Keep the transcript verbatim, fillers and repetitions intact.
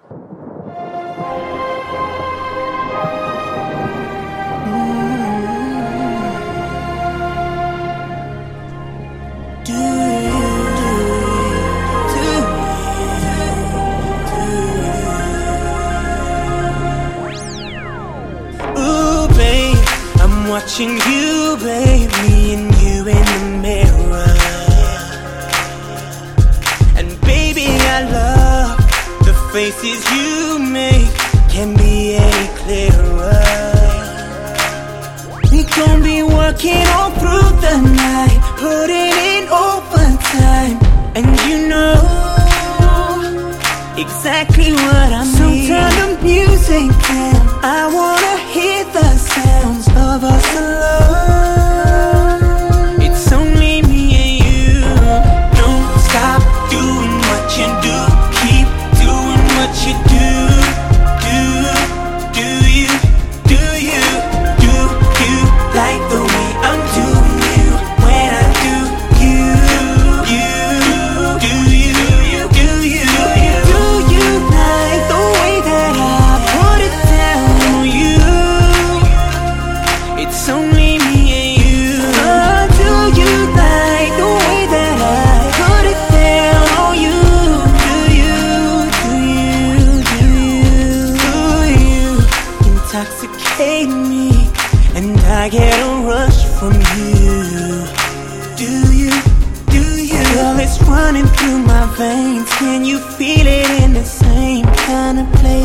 Watching you, babe, me and you in the mirror. And baby, I love the faces you make, can't be any clearer. We gon' be working all through the night, putting in overtime. And you know exactly what I mean. So turn the music down, I wanna hear the sounds of us alone. It's only me and you. Don't stop doing what you do, keep doing what you do. Do, do you, do you, do you like the way I'm doing you when I do you? You, do you, do you, do you like the way that I put it down on you? It's only me and you. Oh, do you like the way that I put it down on you? Do you, do you, do you, do you intoxicate me and I get a rush from you? Do you, do you? Girl, it's running through my veins. Can you feel it in the same kind of place?